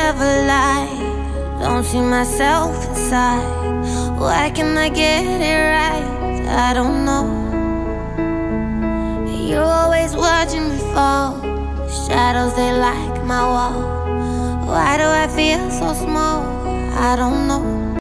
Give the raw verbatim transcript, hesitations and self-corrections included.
of a lie. Don't see myself inside. Why can't I get it right? I don't know. You're always watching me fall. Shadows, they like my wall. Why do I feel so small? I don't know.